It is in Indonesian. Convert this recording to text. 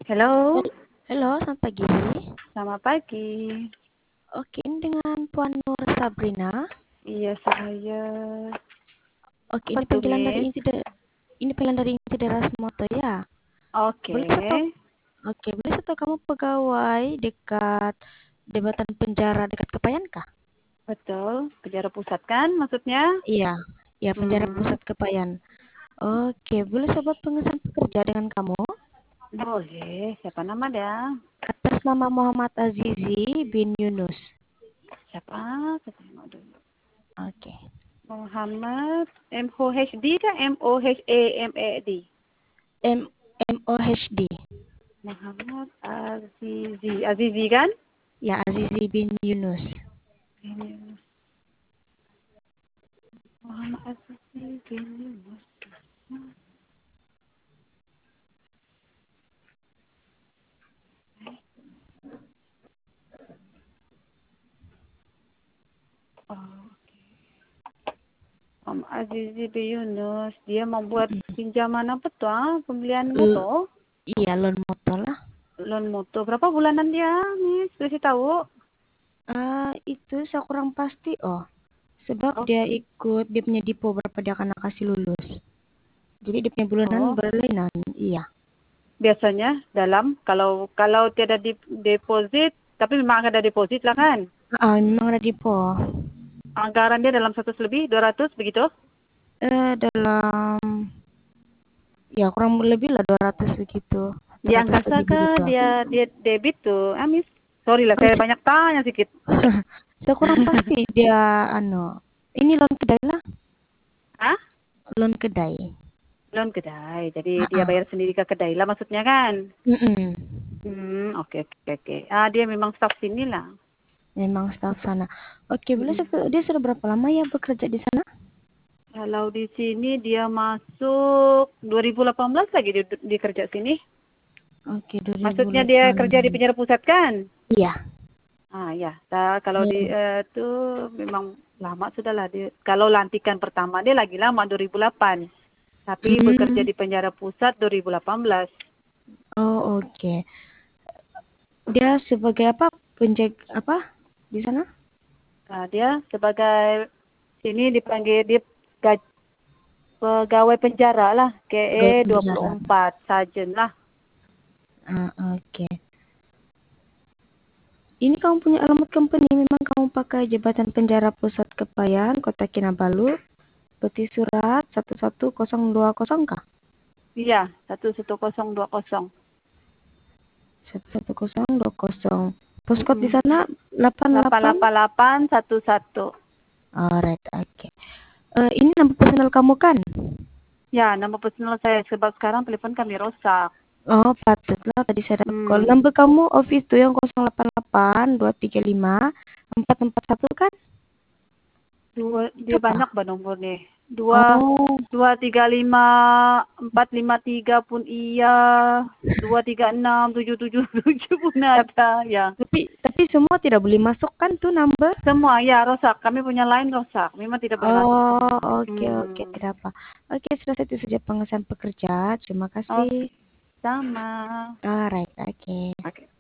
Halo, Halo, selamat pagi. selamat pagi. Oke, ini dengan Puan Nur Sabrina. Iya saya. Oke, Apa tuh, Miss? Ini panggilan dari Insideras Moto ya. Oke, Boleh saya tahu? Oke, boleh saya tahu kamu pegawai dekat jabatan penjara dekat Kepayan kah? betul. Penjara pusat kan maksudnya? Iya, ya penjara Hmm, pusat Kepayan. Oke, boleh saya buat pengesahan pekerja dengan kamu? boleh. Siapa nama dia? Atas nama Muhammad Azizi bin Yunus. Siapa? Saya tengok dulu. Oke. Muhammad MOHD kah? MOHAMAD. M MOHD. Muhammad Azizi. Azizi kan? Ya, Azizi bin Yunus. Ini Muhammad Azizi bin Yunus. Oh. Azizi B. Yunus, dia mau buat pinjaman apa tuh? Pembelian L- motor, iya, loan motor lah. loan motor. Berapa bulanan dia, Miss? Kasih tahu. Itu saya kurang pasti sebab Oh, dia ikut dia punya depo berapa dia akan kasih lulus. Jadi dia punya bulanan oh. berlainan. Iya. Biasanya dalam kalau tiada deposit, tapi memang ada deposit lah kan? Memang ada depo. Anggaran dia dalam 100 lebih, 200 begitu? Dalam ya kurang lebih lah 200 begitu. Dia 100 angkasa lebih ke begitu. dia debit tuh, Miss? Sorry lah, Oh, saya banyak tanya sedikit. saya kurang pasti dia ini loan kedai lah, Hah? loan kedai. Loan kedai, jadi Ah, dia ah. bayar sendiri ke kedai lah maksudnya kan? Mm-mm. Oke, oke, oke. Dia memang staff sini lah. Memang staf sana. Oke, boleh Mm-mm. dia sudah berapa lama ya bekerja di sana? Kalau di sini dia masuk 2018 lagi di kerja sini. Oke, Maksudnya dia kerja di 2008. penjara pusat kan? Iya. Ya. Kalau di Hmm. tuh memang lama sudah lah. Kalau lantikan pertama dia lagi lama 2008. Tapi bekerja Hmm. di penjara pusat 2018. Oh, oke. Dia sebagai apa? Penjaga apa di sana? Dia sebagai sini dipanggil dia pegawai penjara lah. Pegawai KE penjara. 24 sarjan lah. Oke. Ini kamu punya alamat company, memang kamu pakai Jabatan Penjara Pusat Kepayan, Kota Kinabalu, peti surat 11020 kah? Iya, 11020. 11020. Postcode di Mm-mm. sana 88. 88811. Alright, oke. Ini nomor personal kamu kan? Ya, nama personal saya sebab sekarang telepon kami rosak. Oh, patutlah tadi saya dapat call. Hmm. Nomor kamu office tuh yang 0882354441 kan? Itu Dia kah? banyak bah nomor nih. Dua Oh, 235 453 pun iya. 236 777 pun tap- ada. Ya, tapi semua tidak boleh masuk kan tuh number? semua ya rosak. Kami punya line rosak. Memang tidak boleh masuk Oh, semua. oke oke Hmm. tidak apa. Oke, sudah itu saja pengesahan pekerja. Terima kasih. Oke, sama. Alright, oke. Oke.